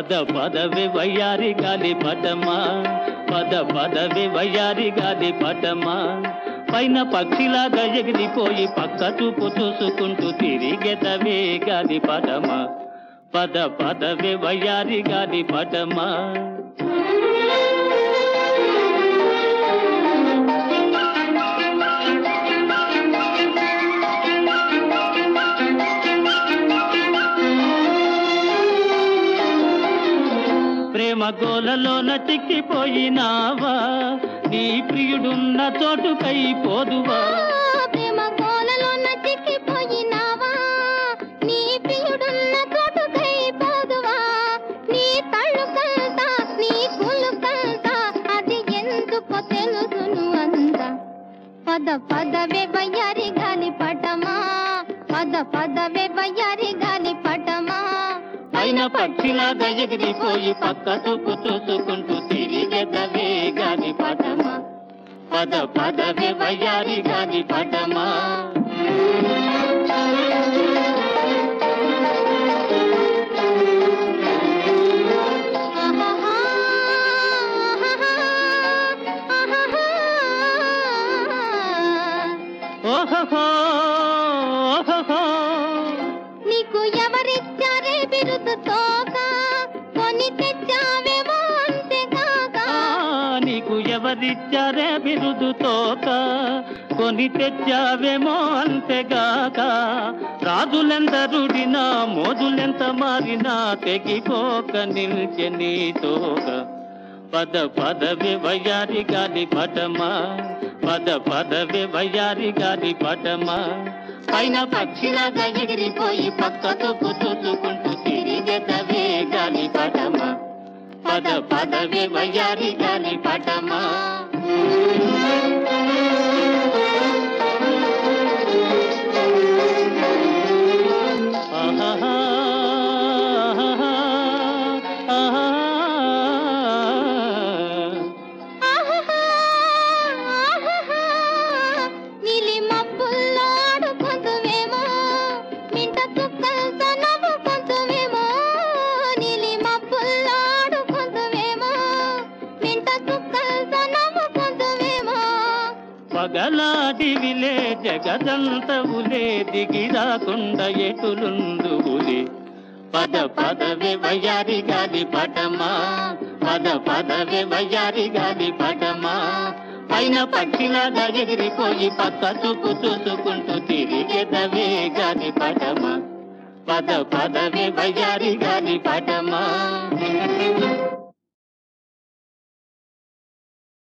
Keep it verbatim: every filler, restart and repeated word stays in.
పద పదవి వయ్యారి గాలి పటమా పద పదవి వయ్యారి గాలి పటమా పైన పక్షిలాగా ఎగిరిపోయి పక్క చూపు చూసుకుంటూ తిరిగెదవే గాలి పటమా పద పదవి వయ్యారి గాలి పటమా ప్రేమ గోలలోన చిక్కిపోయినావా నీ ప్రియుడున్న చోటుకై పోదువా ప్రేమ గోలలోన చిక్కిపోయినావా నీ ప్రియుడున్న చోటుకై పోదువా నీ తళుకంతా నీ కులుకంతా అది ఎందుకో తెలుసును అంత పద పదవే వయ్యారి గాలి పటమా పద పదవే వయ్యారి గాలి పటమా పైన పక్షిలాగా ఎగిరిపోయి పక్క చూపు చూసుకుంటూ తిరిగెదవే గాలి పటమా పద పదవే వయ్యారి గాలి పటమా ఓహో ఓహో నీకు ఎవరిచ్చారే బిరుదు తోక కొని తెచ్చావేమో అంతేగాక నీకు ఎవరిచ్చారే బిరుదు తోక కొని తెచ్చావేమో అంతేగాక రాజులెందరుడినా మోజులెంత మారినా తెగిపోక నిల్చె నీ తోక పద పదవి వయ్యారి గాలి పటమా పద పదవి వయ్యారి గాలి పటమా పైన పక్షిలాగా ఎగిరిపోయి పక్క చూపు చూసుకుంటూ తిరిగెదవే గాలి పటమా పద పదవి వయ్యారి గాలి పటమా ఆహా పగలాడివిలే జగదంతవులే దిగిరాకుండా ఎటులుందువులే పద పదవి వయ్యారి గాలి పటమా పద పదవి వయ్యారి గాలి పటమా పైన పక్షిలాగా ఎగిరిపోయి పక్క చూపు చూసుకుంటూ తిరిగెదవే గాలి పటమా పద పదవి వయ్యారి గాలి పటమా